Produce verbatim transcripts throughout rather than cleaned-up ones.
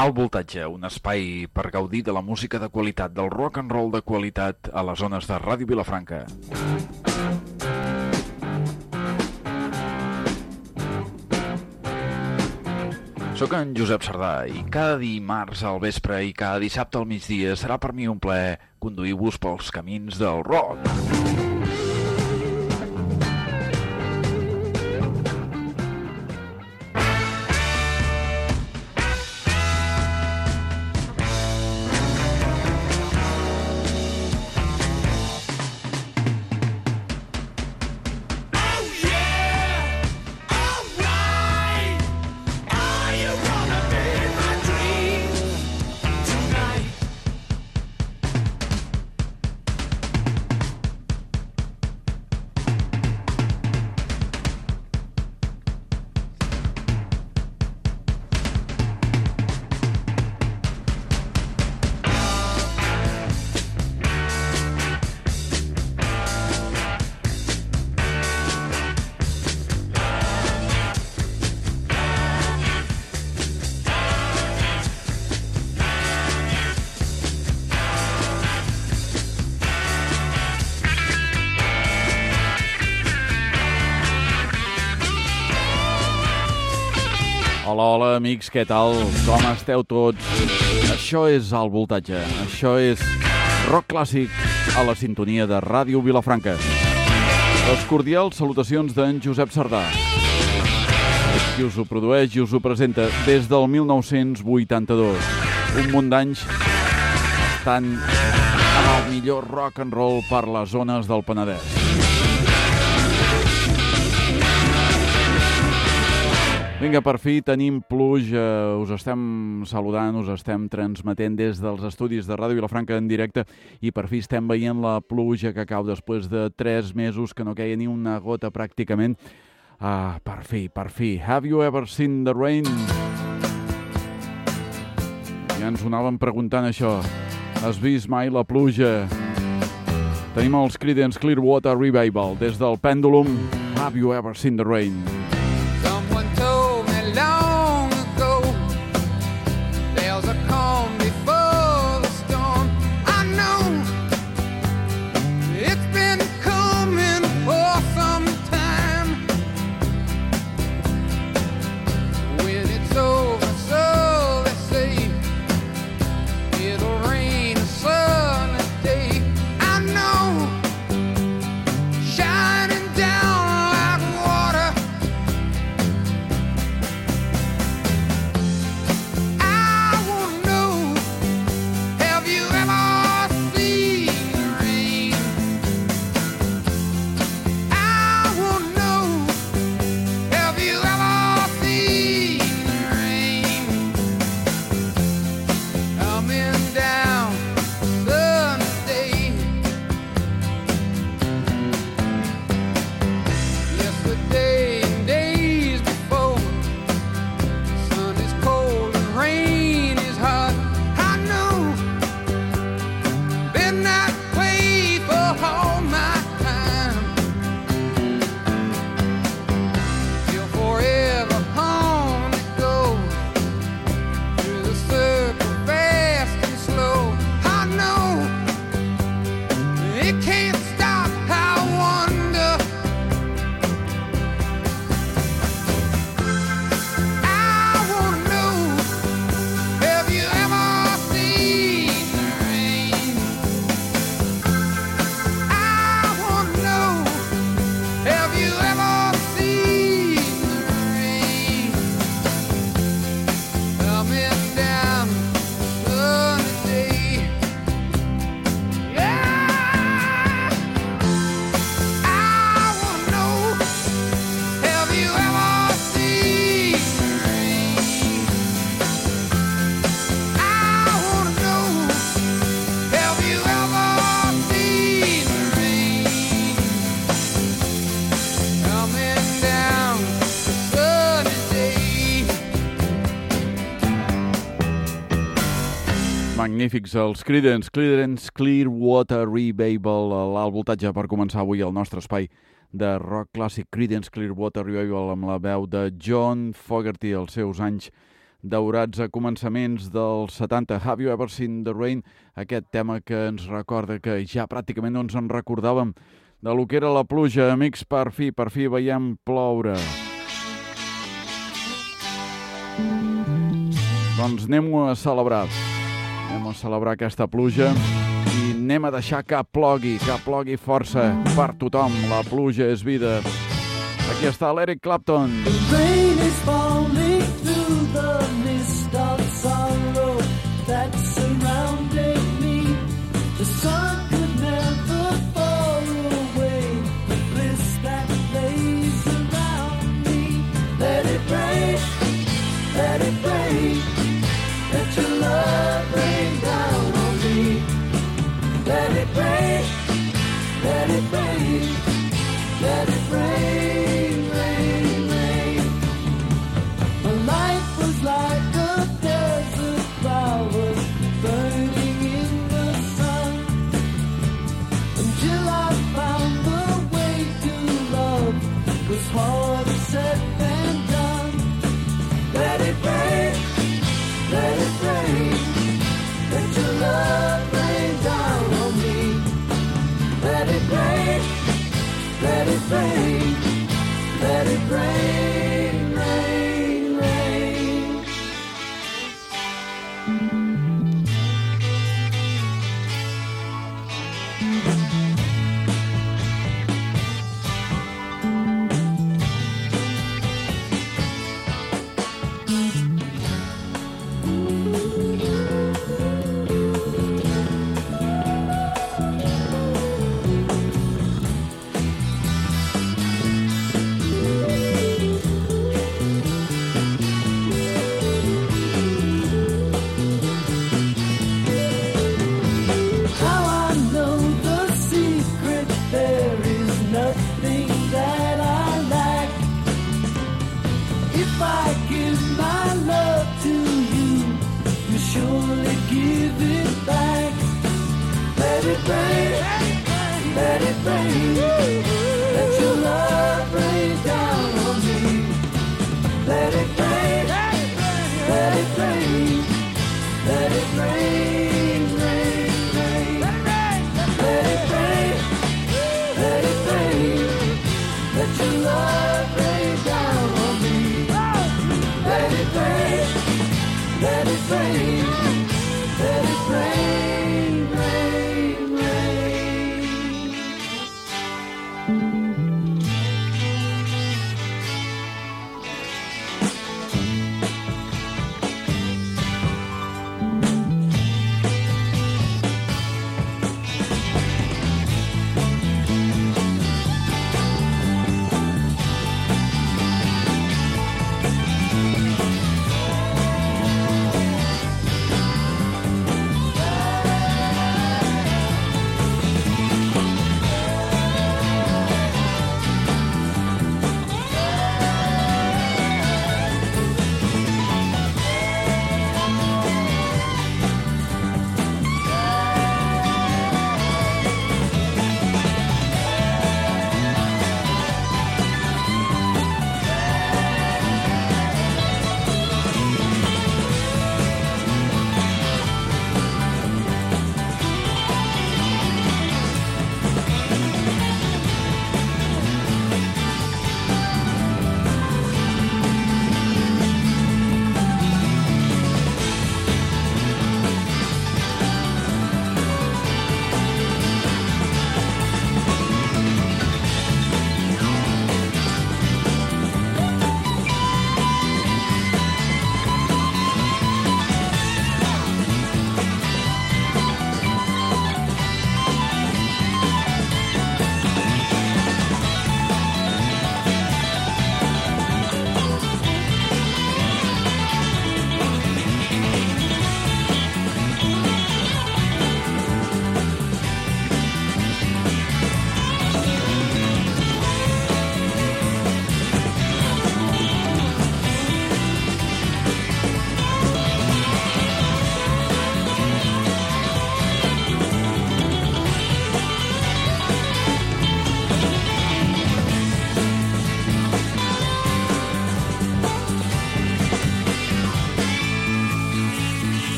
Alt Voltatge, un espai per gaudir de la música de qualitat, del rock and roll de qualitat a les zones de Ràdio Vilafranca. Soc en Josep Sardà i cada dimarts al vespre i cada dissabte al migdia serà per mi un plaer conduir-vos pels camins del rock. Hola, hola, amics, què tal? Com esteu tots? Això és Alt Voltatge, això és rock clàssic a la sintonia de Ràdio Vilafranca. Les cordials salutacions d'en Josep Sardà, qui us ho produeix i us ho presenta des del mil nou-cents vuitanta-dos. Un munt d'anys estant en el millor rock and roll per les zones del Penedès. Vinga, per fi tenim pluja, us estem saludant, us estem transmetent des dels estudis de Ràdio Vilafranca en directe i per fi estem veient la pluja que cau després de tres mesos que no queia ni una gota pràcticament. Ah, per fi, per fi. Have you ever seen the rain? Ja ens ho anàvem preguntant això. Has vist mai la pluja? Tenim els Creedence Clearwater Revival des del Pendulum. Have you ever seen the rain? Long ago, there's a calm before the storm. I know it's been coming for some time. When it's over, so they say, it'll rain a sunny day. I know, shining down like water. Magnífics, els Creedence, Creedence Clearwater Revival, l'Alt Voltatge per començar avui el nostre espai de rock clàssic. Creedence Clearwater Revival amb la veu de John Fogerty, els seus anys daurats a començaments dels setanta. Have You Ever Seen the Rain? Aquest tema que ens recorda que ja pràcticament no ens en recordàvem de lo que era la pluja. Amics, per fi, per fi veiem ploure. Doncs anem-ho a celebrar. Anem a celebrar aquesta pluja i anem a deixar que plogui, que plogui força per tothom. La pluja és vida. Aquí està l'Eric Clapton. The rain is falling through the mist of sorrow that's surrounding me. The sun could never fall away the bliss that lays around me. Let it rain, let it rain, let your love rain down on me. Let it rain, let it rain, let it rain. Like a desert flower burning in the sun, until I found the way to love was harder said than done. Let it rain, let it rain, let your love rain down on me. Let it rain, let it rain, let it rain, rain.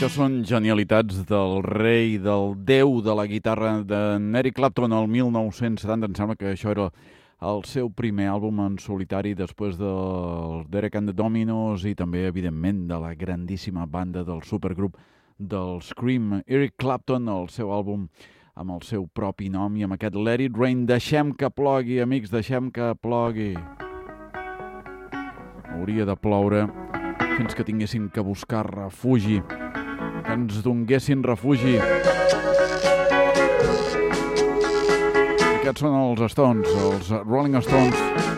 Això són genialitats del rei, del déu de la guitarra de Eric Clapton el mil nou-cents setanta. Em sembla que això era el seu primer àlbum en solitari després del Derek and the Dominos i també, evidentment, de la grandíssima banda del supergrup del Scream. Eric Clapton, el seu àlbum amb el seu propi nom i amb aquest Let It Rain. Deixem que plogui, amics, deixem que plogui. Hauria de ploure fins que tinguéssim que buscar refugi, que ens donguessin refugi. Aquests són els Stones, els Rolling Stones.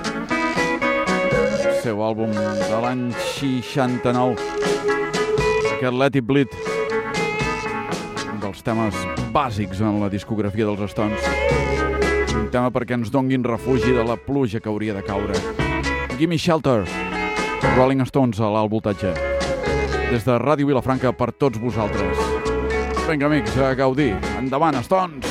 El seu àlbum de l'any seixanta-nou. Aquest Let It Bleed. Un dels temes bàsics en la discografia dels Stones. Un tema perquè ens donguin refugi de la pluja que hauria de caure. Gimme Shelter. Rolling Stones a l'alt voltatge. Des de Ràdio Vilafranca per tots vosaltres. Vinga, amics, a gaudir. Endavant, Stones!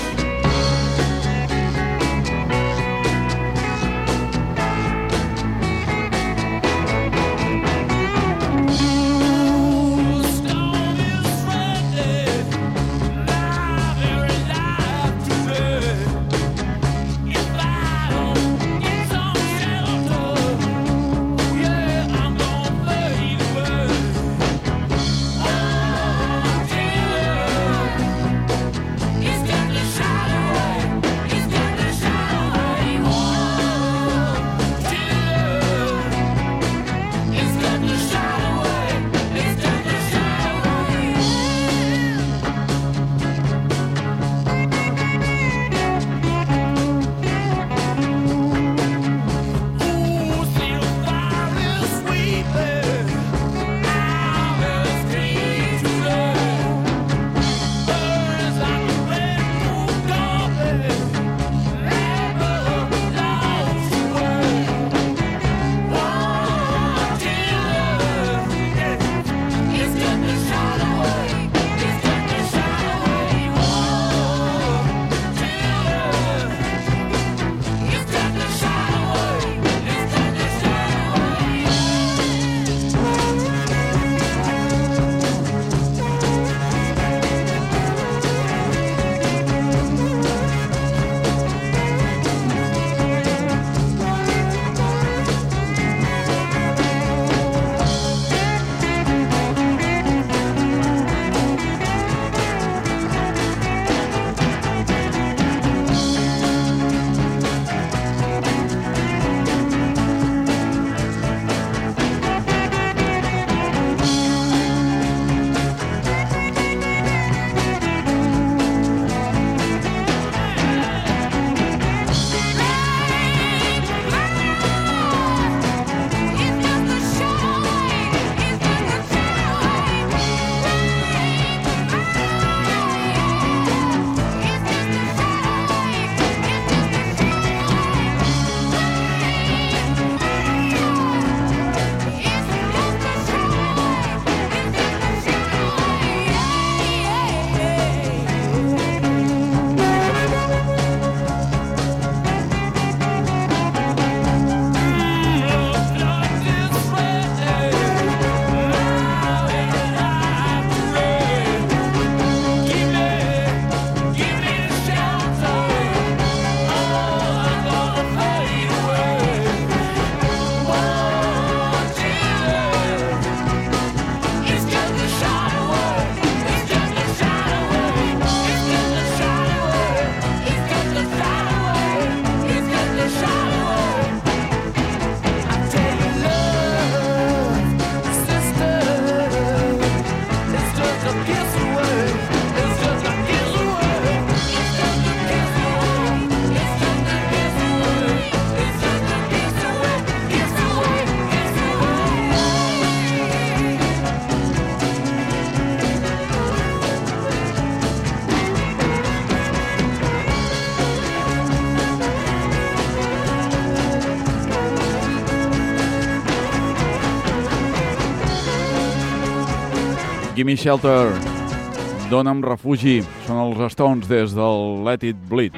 Gimme Shelter, dona'm refugi, són els Stones des del Let It Bleed.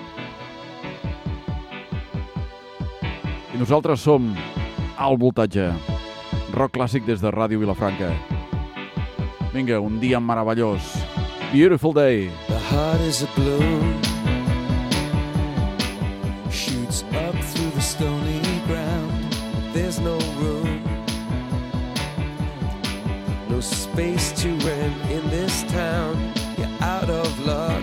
I nosaltres som Alt Voltatge, rock clàssic des de Ràdio Vilafranca. Vinga, un dia meravellós. Beautiful day. The heart is a bloom, shoots up through the stony ground. There's no room, no space to rent in this town. You're out of luck,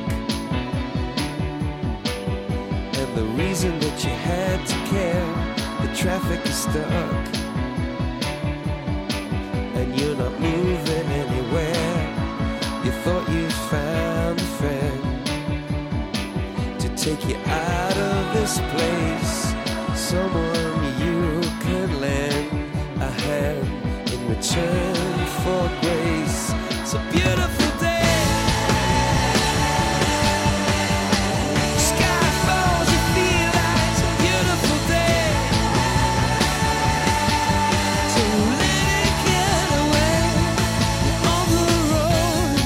and the reason that you had to care, the traffic is stuck, and you're not moving anywhere. You thought you found a friend to take you out of this place, someone you can lend a hand in return for grace. It's a beautiful day. Sky falls, you feel like it's a beautiful day. So let it get away on the road,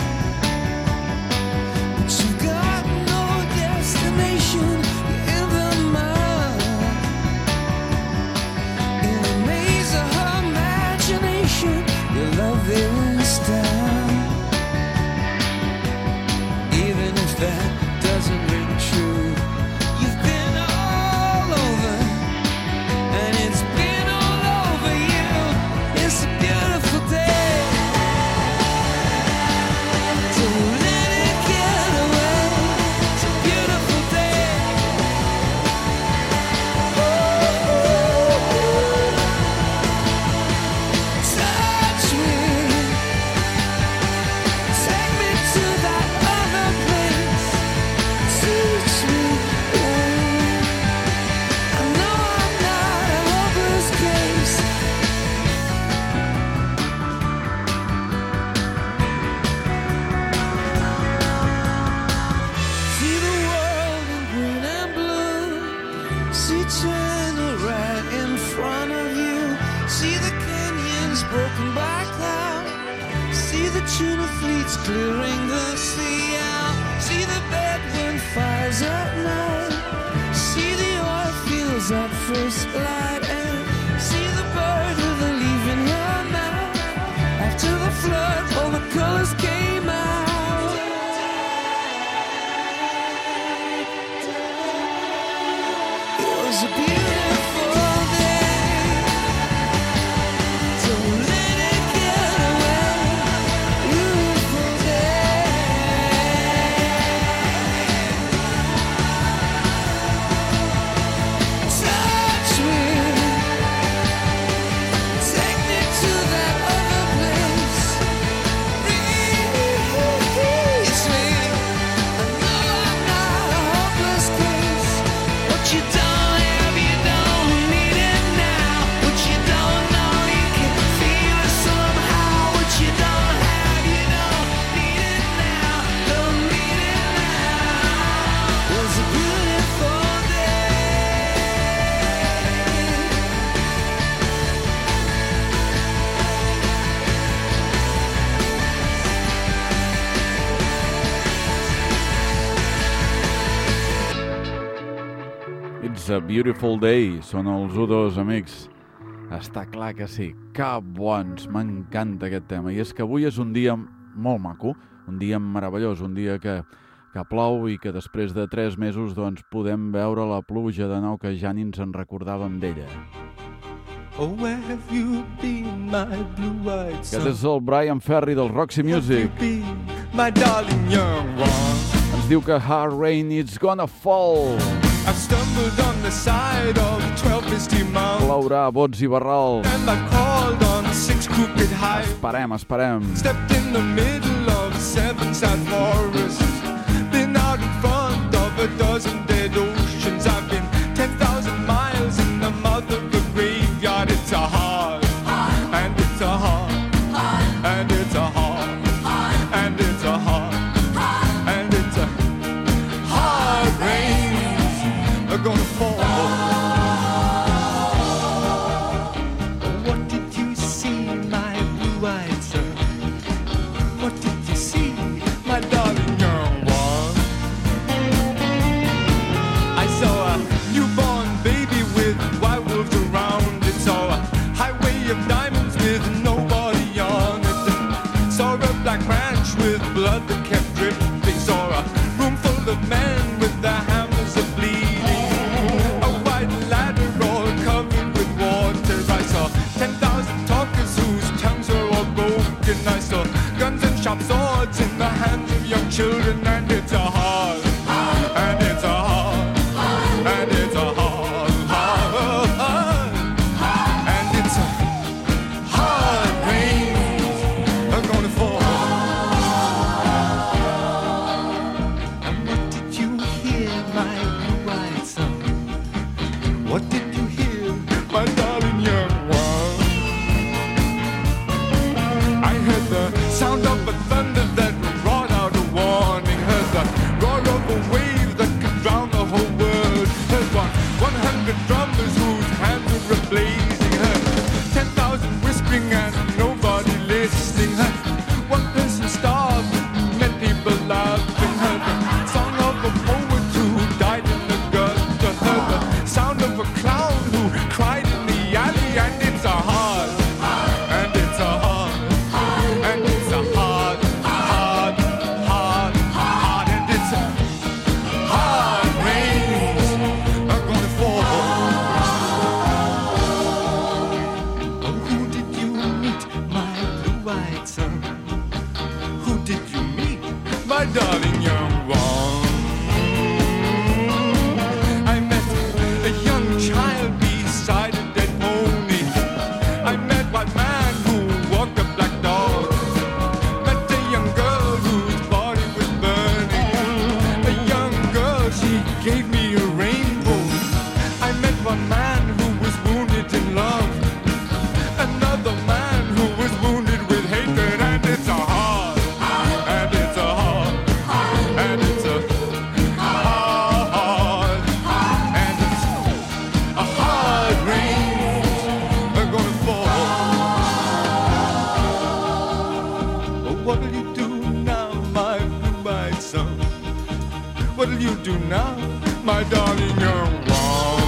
but you've got no destination. You're in the mud, in a maze of her imagination. Your love is down, even if that doesn't ring true. You've been all over, and it's been all over you. It's a beautiful day. So let it get away. It's a beautiful day. Touch me, take me to that other place. Teach me, I know I'm not a hopeless case. See the world in green and blue. See China right in front of you. See the canyons broken by cloud. See the tuna fleets clearing the sea out. See the bedroom fires at night. See the oil fields at first light. And see the bird with a leaf in her mouth. After the flood, all the colors came out. It was a beautiful day. So let it get away. Beautiful day. Touch me, take me to that other place. Release me. I know I'm not a hopeless case. What you don't have, you don't need it now. What you don't know, you can feel it somehow. What you don't have, you don't need it now. Don't need it now. Was a beautiful day. It's a beautiful day. Són els U dos, amics. Està clar que sí. Que bons. M'encanta aquest tema. I és que avui és un dia molt maco, un dia meravellós, un dia que, que plou i que després de tres mesos doncs, podem veure la pluja de nou, que ja ni ens en recordàvem d'ella. Oh, where have you been, my blue-eyed Aquest son? és el Brian Ferry del Roxy Music. Been, my darling young one. Ens diu que hard rain is gonna fall. I've stumbled on the side of twelve misty mountains, Plourà, bots i barral. and I called on six crooked highways. Esperem, esperem. Stepped in the middle of seven sad forests. Been out in front of a dozen dead oceans. I've been ten thousand miles in the mouth of the graveyard. It's a hard, and it's a hard, and it's a hard, and it's a hard, and it's a hard rains are gonna fall. What did you see, my blue-eyed son? What did you see, my darling? black branch with blood that kept dripping. Saw a room full of men with their hammers a bleeding. A white ladder all covered with water. I saw ten thousand talkers whose tongues were all broken. I saw guns and sharp swords in the hands of young children. And it's a hard, and it's a hard, and it's a hard, hard, hard, and it's a hard rain are gonna fall. And what did you hear, my blue-eyed son? What did you hear, my darling young one? I heard the sound of a thunder that brought out a warning. Heard the roar of a wave that could drown the whole world. Heard one, one hundred drummers whose hands were ablazing. Heard ten thousand whispering and nobody listening. Heard one person starved, many people laughing. Heard the song of a poet who died in the gutter. Heard the sound of a clown who cried in the alley. And it's a hard, and it's a hard, and it's a hard, hard, hard, hard, and it's a hard rains are gonna fall. Oh, who did you meet, my blue-eyed son? Who did you meet, my darling young one? I met a young child beside a dead pony. I met one man who walked a black dog. Met a young girl whose body was burning. A young girl, she gave me a rainbow. I met one man who was wounded in love. Another man who was wounded with hatred. And it's a hard, and it's a hard, and it's a hard, and it's a hard rain are gonna fall. Oh, what'll you do now, my blue-eyed son? What'll you do now, my darling young one?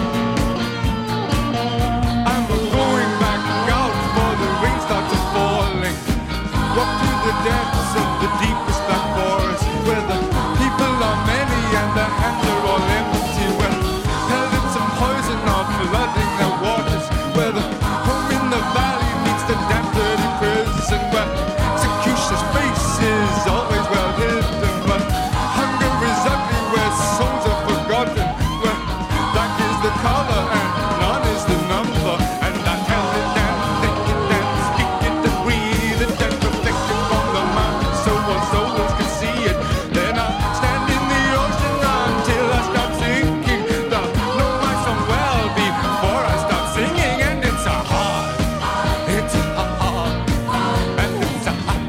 I'm going back out for the rain starts falling. Walk through the depths of the deepest black forest, where the people are many and their hands are all empty, where pellets of poison are flooding their waters, where the home in the valley meets the damp dirty prison, where executioner's face is always well hidden, where hunger is ugly, where souls are forgotten, where black is the color and none is the number. And I tell it and think it and speak it and breathe it and reflect it from the mountain so our souls can see it. Then I stand in the ocean until I start sinking. They'll know my song well before I start singing. And it's a hard, it's a hard, and it's a hard,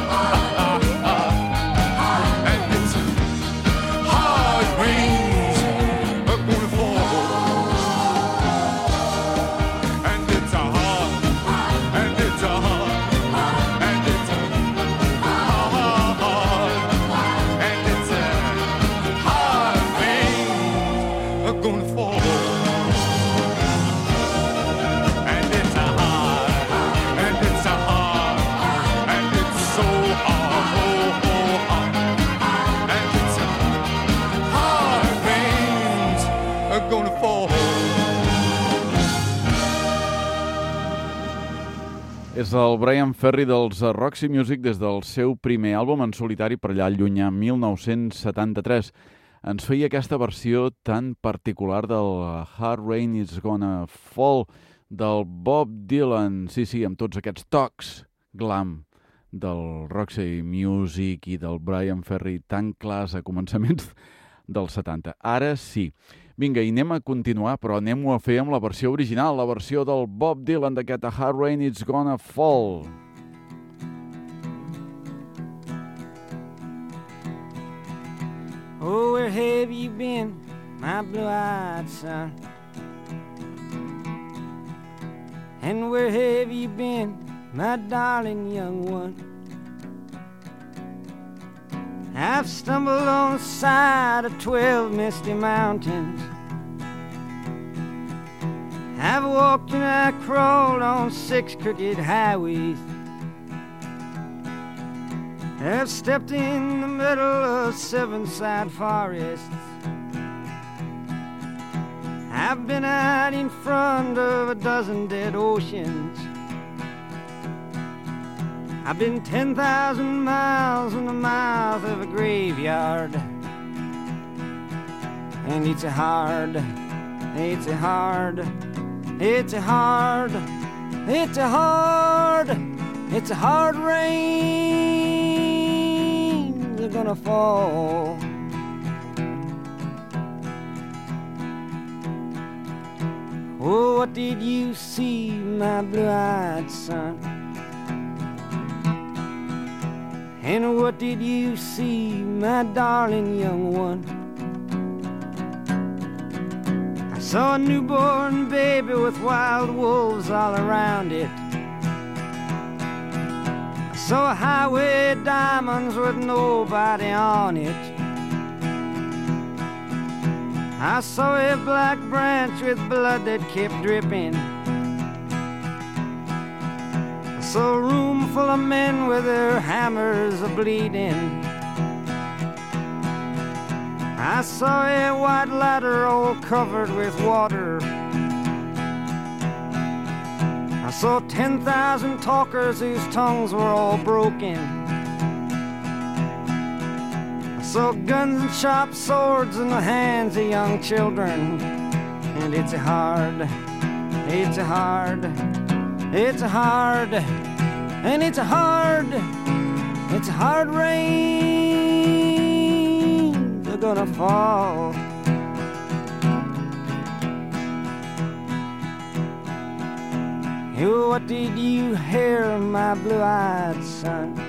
and it's a hard rains are gonna fall. And it's a hard, and it's a hard, and it's a hard, and it's a hard rains are gonna fall. And it's a hard, and it's a hard, and it's so hard, oh, oh, hard. And it's a hard rains are gonna fall. És el Brian Ferry dels Roxy Music des del seu primer àlbum en solitari per allà llunyà mil nou-cents setanta-tres. Ens feia aquesta versió tan particular del Hard Rain Is Gonna Fall del Bob Dylan. Sí, sí, amb tots aquests tocs glam del Roxy Music i del Brian Ferry tan clars a començaments dels setanta. Ara sí. Vinga, i anem a continuar, però anem-ho a fer amb la versió original, la versió del Bob Dylan d'aquest A Hard Rain It's Gonna Fall. Oh, where have you been, my blue-eyed son? And where have you been, my darling young one? I've stumbled on the side of twelve misty mountains. I've walked and I crawled on six crooked highways. have stepped in the middle of seven sad forests. I've been out in front of a dozen dead oceans. I've been ten thousand miles in the mouth of a graveyard. And it's a hard, it's a hard, it's a hard, it's a hard, it's a hard rain. They're gonna fall. Oh, what did you see, my blue-eyed son? And what did you see, my darling young one? I saw a newborn baby with wild wolves all around it. I saw a highway of diamonds with nobody on it. I saw a black branch with blood that kept dripping. I saw a room full of men with their hammers a-bleeding. I saw a white ladder all covered with water. I saw ten thousand talkers whose tongues were all broken. I saw guns and sharp swords in the hands of young children. And it's a hard, it's a hard, it's a hard, and it's a hard, it's a hard rain. They're gonna fall. Oh, what did you hear, my blue-eyed son?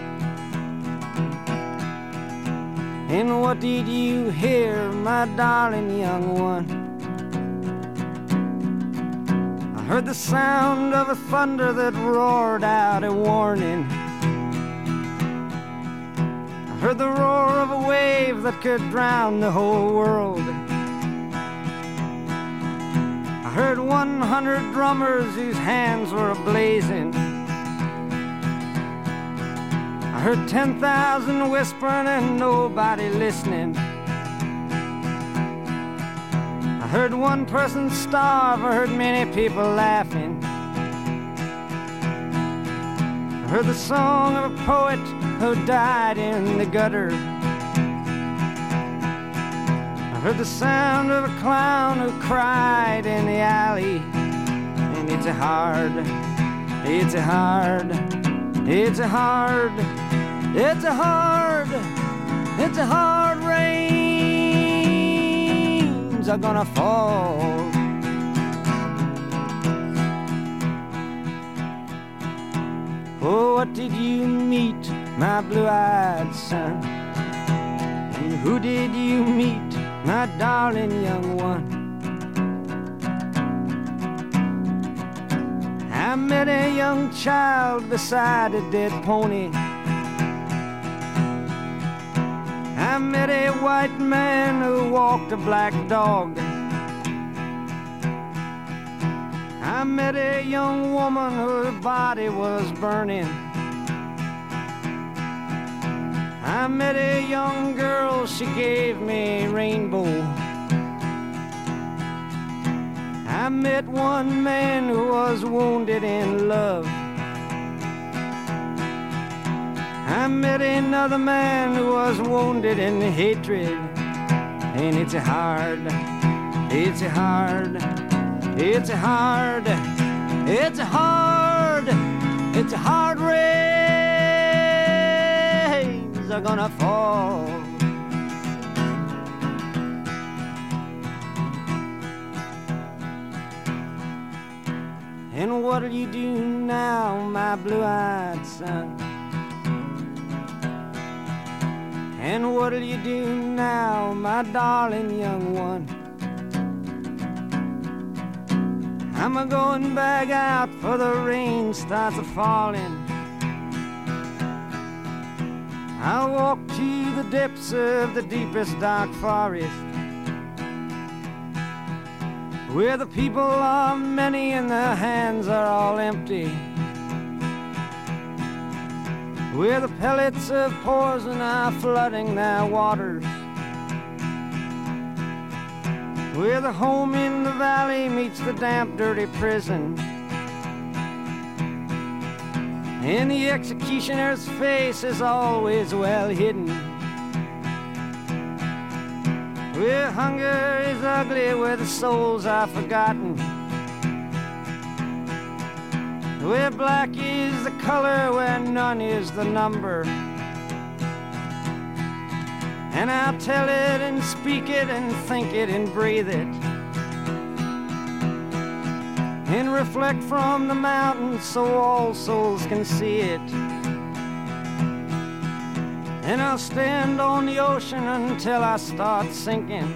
And what did you hear, my darling young one? I heard the sound of a thunder that roared out a warning. I heard the roar of a wave that could drown the whole world. I heard one hundred drummers whose hands were ablazing. I heard ten thousand whispering and nobody listening. I heard one person starve, I heard many people laughing. I heard the song of a poet who died in the gutter. I heard the sound of a clown who cried in the alley. And it's a hard, it's a hard, it's a hard, it's a hard, it's a hard rains are gonna fall. Oh, what did you meet, my blue-eyed son? And who did you meet, my darling young one? I met a young child beside a dead pony. I met a white man who walked a black dog. I met a young woman whose body was burning. I met a young girl, she gave me a rainbow. I met one man who was wounded in love. I met another man who was wounded in hatred. And it's a hard, it's a hard, it's a hard, it's a hard, it's a hard rains are gonna fall. And what'll you do now, my blue-eyed son? And what'll you do now, my darling young one? I'm a-going back out for the rain starts a-falling. I'll walk to the depths of the deepest dark forest, where the people are many and their hands are all empty, where the pellets of poison are flooding their waters, where the home in the valley meets the damp, dirty prison, and the executioner's face is always well hidden, where hunger is ugly, where the souls are forgotten, where black is the color, where none is the number. And I'll tell it and speak it and think it and breathe it, and reflect from the mountains so all souls can see it. And I'll stand on the ocean until I start sinking,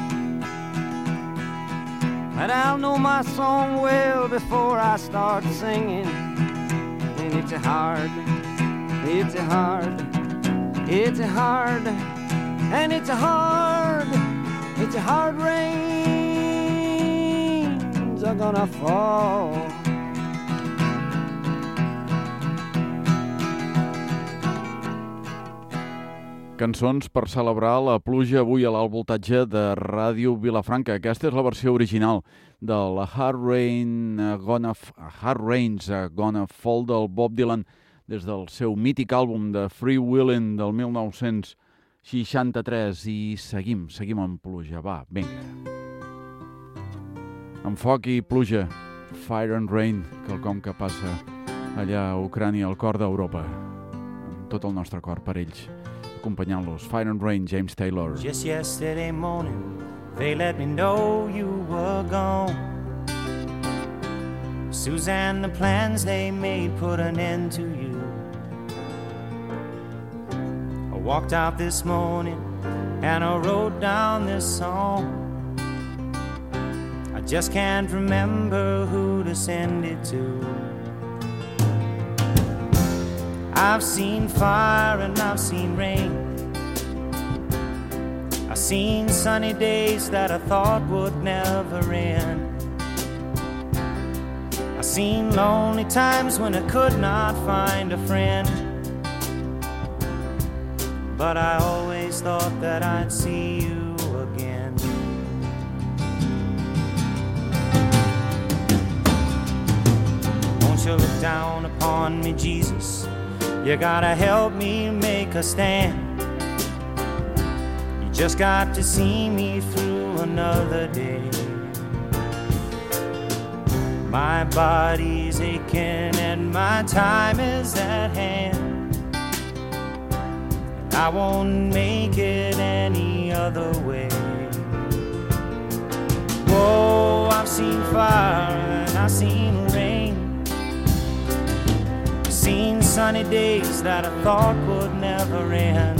but I'll know my song well before I start singing. And it's a hard, it's a hard, it's a hard, and it's a hard, it's a hard rains are gonna fall. Cançons per celebrar la pluja avui a l'alt voltatge de Ràdio Vilafranca. Aquesta és la versió original de la Hard Rain Gonna F- Hard Rains Gonna Fall del Bob Dylan des del seu mític àlbum de Free Willin' del mil nou-cents seixanta-tres. I seguim, seguim amb pluja. Va, vinga. Amb foc i pluja, Fire and Rain, quelcom que passa allà a Ucrània, al cor d'Europa. Amb tot el nostre cor per ells. Acompanyant-los, Fire and Rain, James Taylor. Just yesterday morning, they let me know you were gone. Suzanne, the plans they made put an end to you. I walked out this morning and I wrote down this song. I just can't remember who to send it to. I've seen fire and I've seen rain. I've seen sunny days that I thought would never end. I've seen lonely times when I could not find a friend. But I always thought that I'd see you again. Won't you look down upon me, Jesus? You gotta help me make a stand. You just got to see me through another day. My body's aching and my time is at hand. I won't make it any other way. Whoa, I've seen fire and I've seen rain. Seen sunny days that I thought would never end.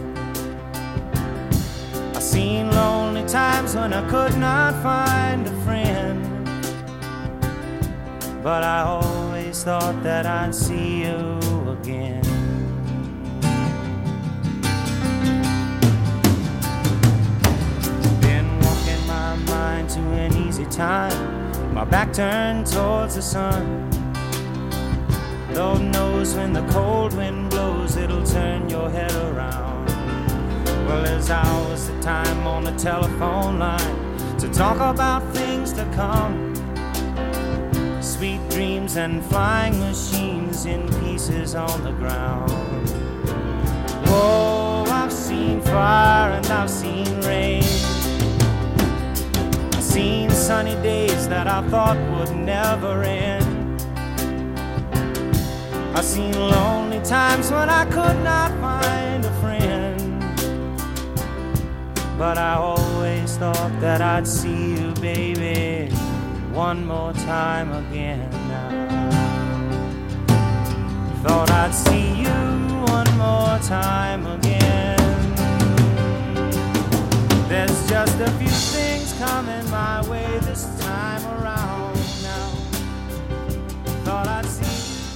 I've seen lonely times when I could not find a friend. But I always thought that I'd see you again. Been walking my mind to an easy time, my back turned towards the sun. Lord knows when the cold wind blows, it'll turn your head around. Well, there's hours of time on the telephone line to talk about things to come. Sweet dreams and flying machines in pieces on the ground. Whoa, I've seen fire and I've seen rain. I've seen sunny days that I thought would never end. I've seen lonely times when I could not find a friend. But I always thought that I'd see you, baby, one more time again now. Thought I'd see you one more time again. There's just a few things coming my way this time around now. Thought I'd see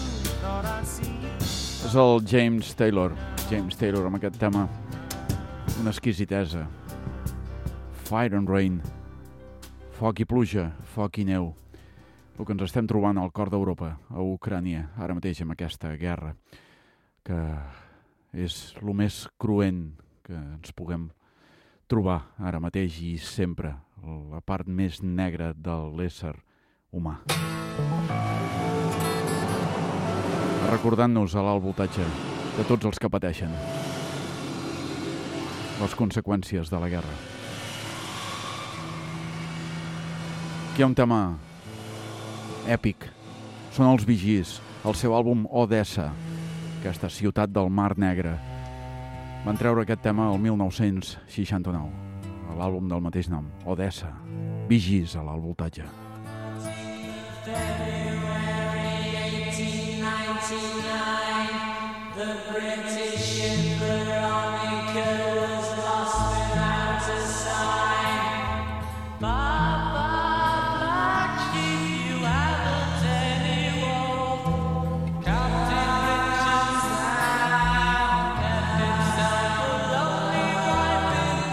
és el James Taylor. James Taylor amb aquest tema, una exquisitesa. Fire and Rain. Foc i pluja, foc i neu. El que ens estem trobant al cor d'Europa, a Ucrània, ara mateix amb aquesta guerra. que és el més cruent que ens puguem trobar ara mateix i sempre, la part més negra de l'ésser humà. Recordant-nos a l'alt voltatge de tots els que pateixen les conseqüències de la guerra. Aquí hi ha un tema èpic. Són els Vigis, el seu àlbum Odessa, aquesta ciutat del Mar Negre. Van treure aquest tema el mil nou-cents seixanta-nou, a l'àlbum del mateix nom, Odessa. Vigis a l'alt voltatge. The British in Veronica was lost without a sign. Baba, black sheep, you haven't any wool. Captain Richard's now kept himself a lonely wife in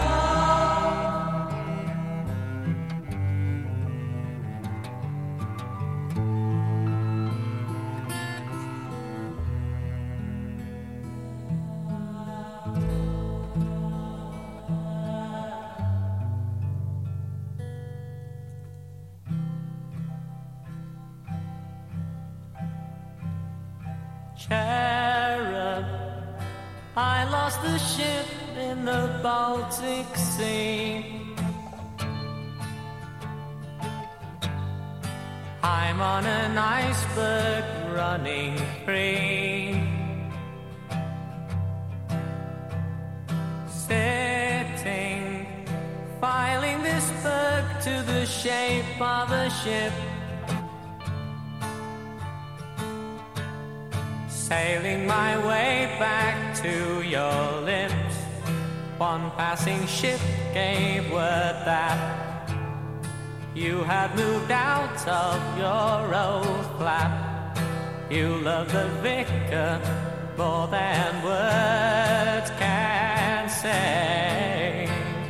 Cherub, I lost the ship in the Baltic Sea. I'm on an iceberg running free. Sitting, filing this berg to the shape of a ship. Sailing my way back to your lips. One passing ship gave word that you had moved out of your old flat. You love the vicar more than words can say.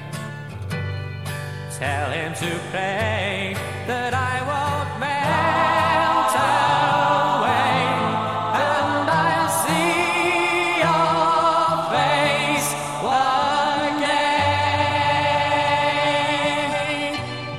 Tell him to pray that I won't melt away, and I'll see your face again.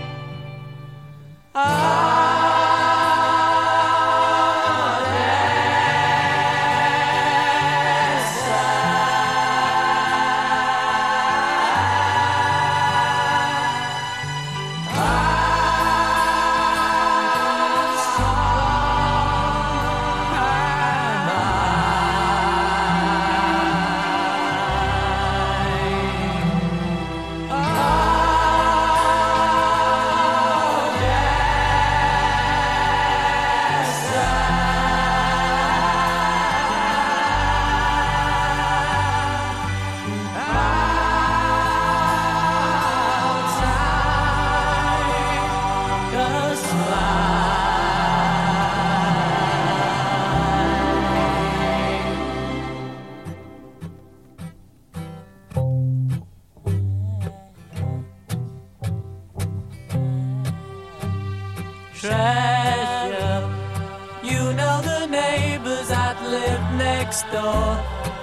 Treasure, you know the neighbors that live next door.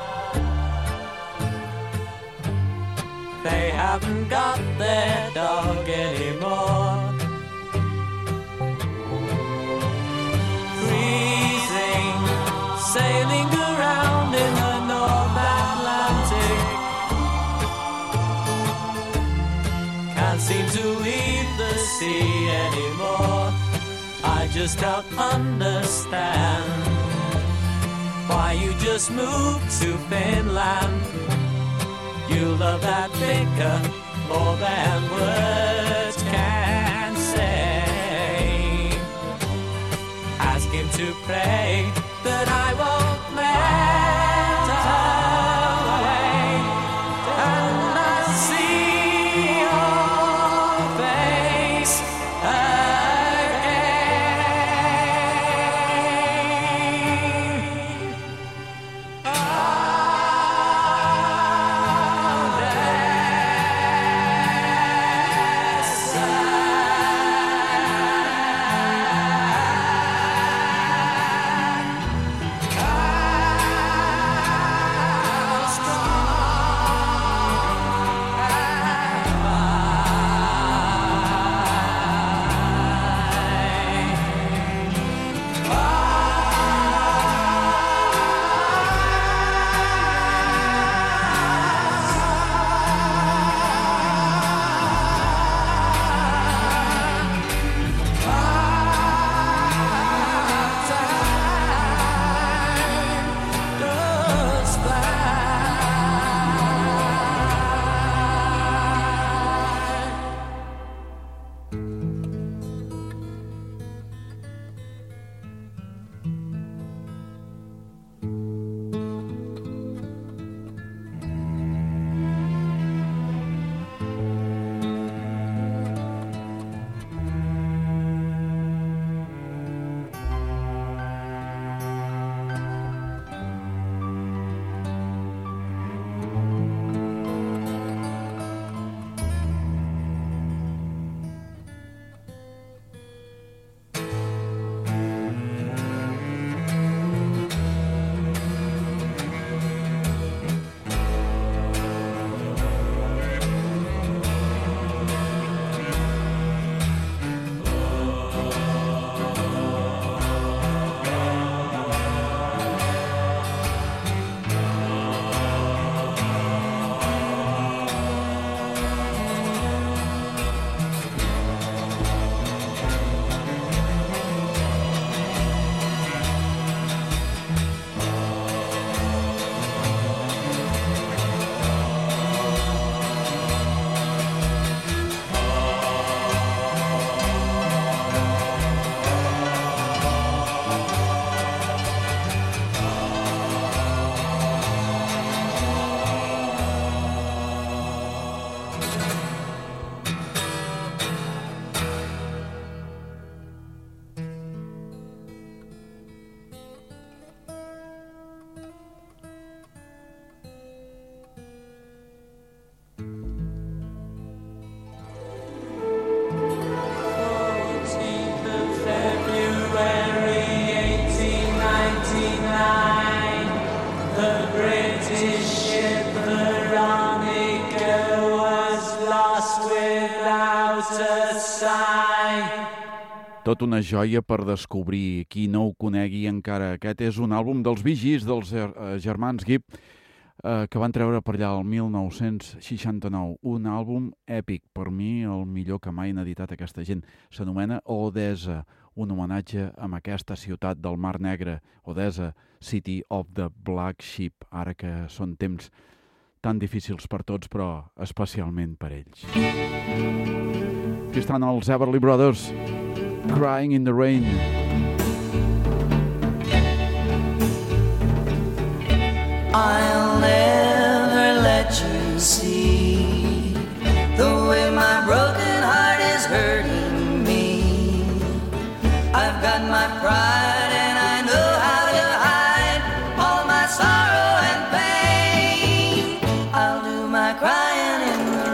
They haven't got their dog anymore. Freezing, sailing around in the North Atlantic. Can't seem to leave the sea anymore. I just don't understand why you just moved to Finland. You love that vicar more than words can say. Ask him to pray that I won't melt away, and I see your face again. Ah, tot una joia per descobrir. Qui no ho conegui encara. Aquest és un àlbum dels Bee Gees, dels germans Gibb, eh, que van treure per allà el mil nou-cents seixanta-nou. Un àlbum èpic, per mi el millor que mai han editat aquesta gent. S'anomena Odessa, un homenatge a aquesta ciutat del Mar Negre, Odessa, City of the Black Sheep, ara que són temps tan difícils per tots, però especialment per ells. Aquí estan els Everly Brothers, Crying in the Rain. I'll never let you see the way my broken heart is hurting me. I've got my pride and I know how to hide all my sorrow and pain. I'll do my crying in the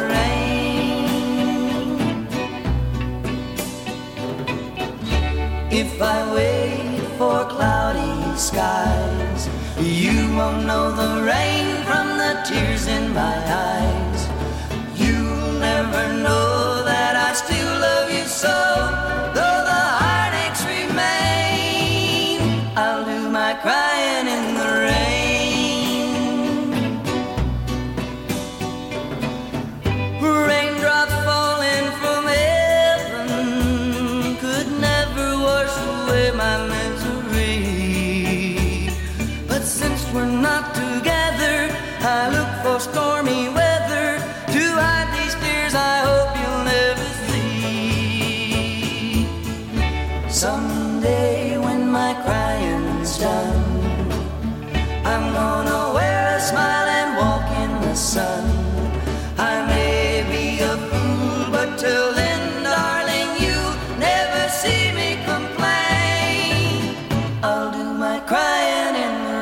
rain. If I wait for cloudy skies, you won't know the rain from the tears in my eyes. You'll never know that I still love you so, though the heartaches remain. I'll do my crying in the rain. Raindrops falling from heaven could never wash away my misery. But since we're not together, I look for stormy weather to hide these tears I hope you'll never see. Someday when my crying's done, I'm gonna wear a smile and walk in the sun. I may be a fool, but till then, darling, you'll never see me complain. I'll do my crying in the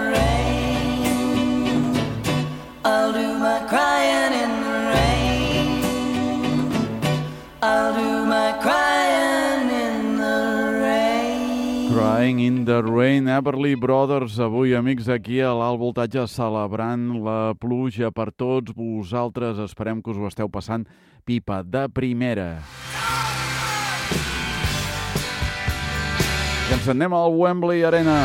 I'll do my crying in the rain. I'll do my crying in the rain. Crying in the Rain, Everly Brothers, avui, amics, aquí a l'Alt Voltatge, celebrant la pluja per tots vosaltres. Esperem que us ho esteu passant pipa de primera. I ens anem al Wembley Arena,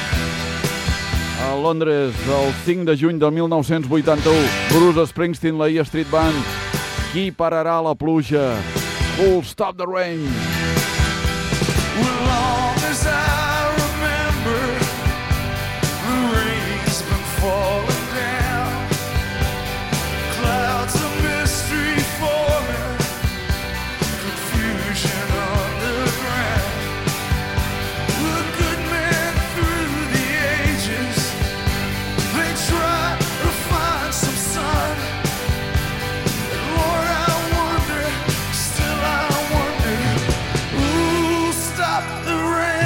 a Londres, el cinc de juny del mil nou-cents vuitanta-u. Bruce Springsteen, la E Street Band. Qui pararà la pluja? Who'll stop the rain? As long as I remember, the rain's been falling down. Clouds of mystery falling, confusion underground. The good men through the ages, they try to find some sun. And Lord, I wonder, still I wonder, who'll stop the rain?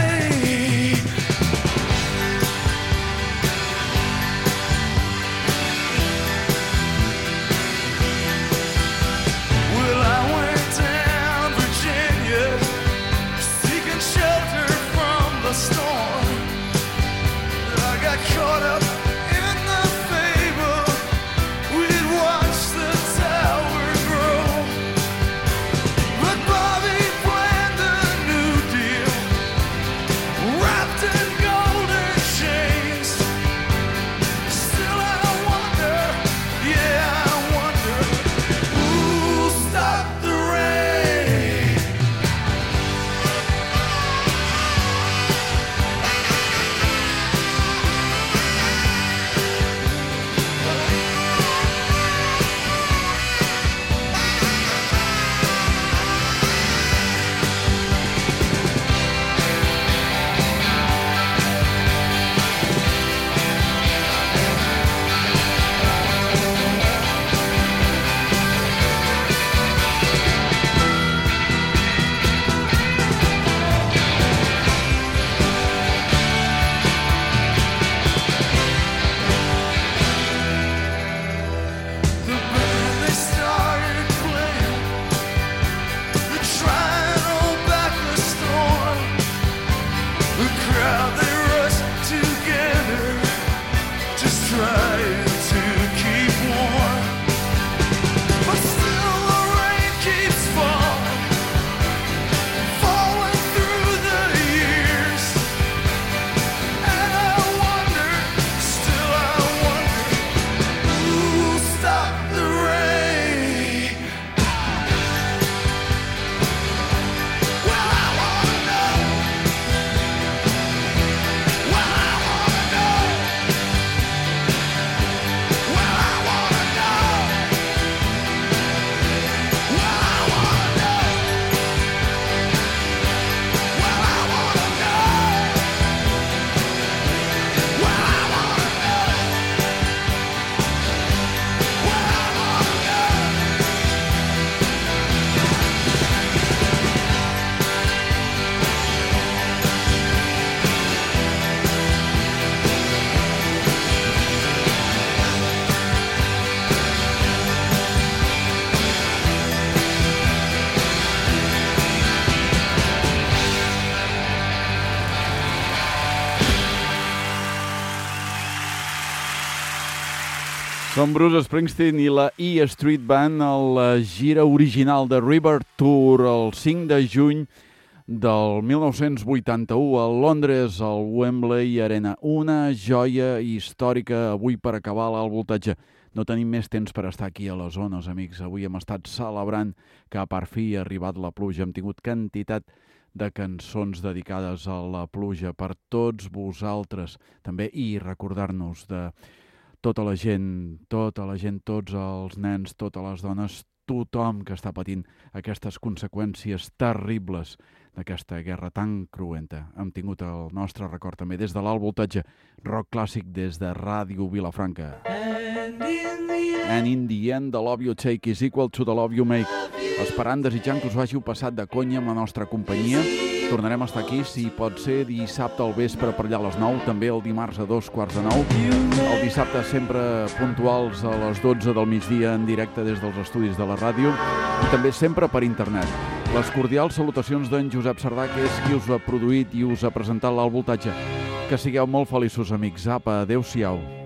Són Bruce Springsteen i la E Street Band a la gira original de River Tour el cinc de juny del mil nou-cents vuitanta-u a Londres, al Wembley Arena. Una joia històrica avui per acabar l'alt voltatge. No tenim més temps per estar aquí a les zones, amics. Avui hem estat celebrant que per fi ha arribat la pluja. Hem tingut quantitat de cançons dedicades a la pluja per tots vosaltres també, i recordar-nos de tota la gent, tota la gent, tots els nens, totes les dones, tothom que està patint aquestes conseqüències terribles d'aquesta guerra tan cruenta. Hem tingut el nostre record també des de l'alt voltatge, rock clàssic des de Ràdio Vilafranca. And in the end, the love you take is equal to the love you make. Esperant, desitjant que us ho hàgiu passat de conya amb la nostra companyia. Tornarem a estar aquí, si pot ser, dissabte al vespre per allà a les nou, també el dimarts a dos quarts de nou. El dissabte sempre puntuals a les dotze del migdia en directe des dels estudis de la ràdio i també sempre per internet. Les cordials salutacions d'en Josep Sardà, que és qui us ha produït i us ha presentat l'alt voltatge. Que sigueu molt feliços, amics. Apa, adeu-siau.